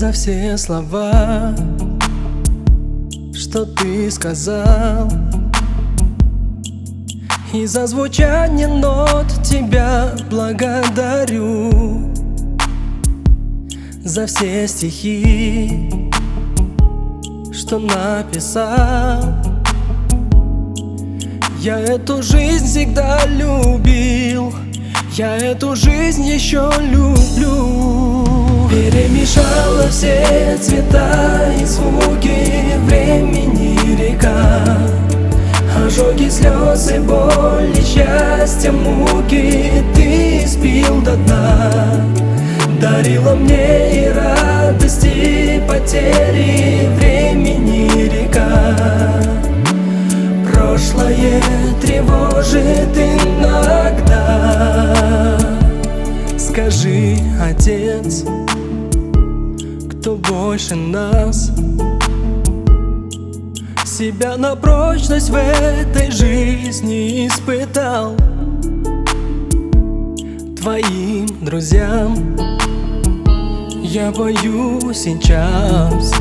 за все слова, что ты сказал, и за звучание нот тебя благодарю. За все стихи, что написал. Я эту жизнь всегда любил, я эту жизнь еще люблю. Перемешала все цвета и звуки времени река, ожоги, слезы, боль и счастье, муки ты испил до дна. Дарила мне и радость, и потери времени река. Прошлое тревожит иногда. Скажи, Отец, кто больше нас? Себя на прочность в этой жизни испытал. Твоим друзьям я пою сейчас,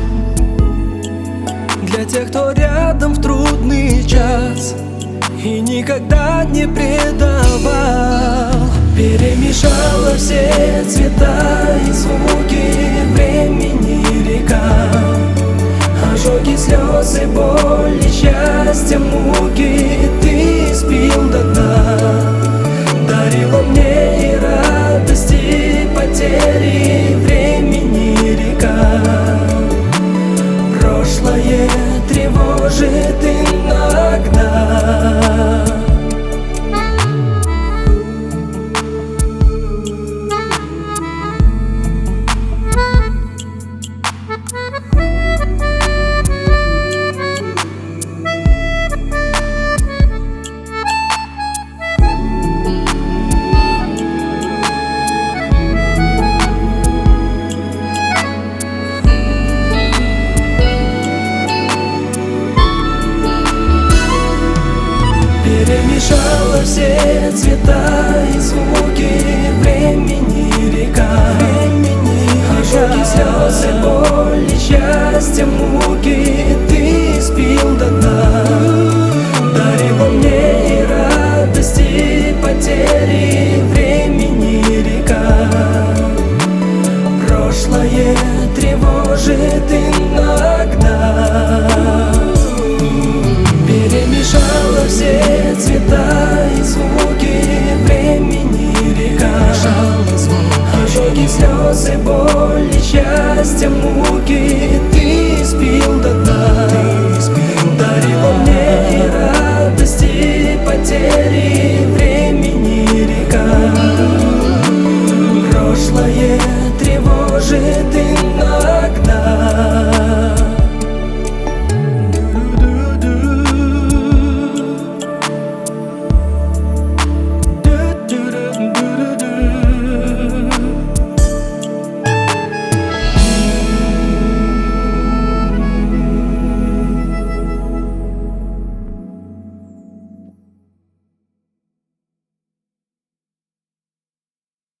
для тех, кто рядом в трудный час и никогда не предавал. Перемешала все цвета и звуки времени река, ожоги, слезы, боль и счастье, муки ты испил до дна. Дарила мне и радость, и потери времени река. Прошлое тревожит иногда. Перемешала все цвета и звуки времени река, ожоги, слезы, боль и счастье, муки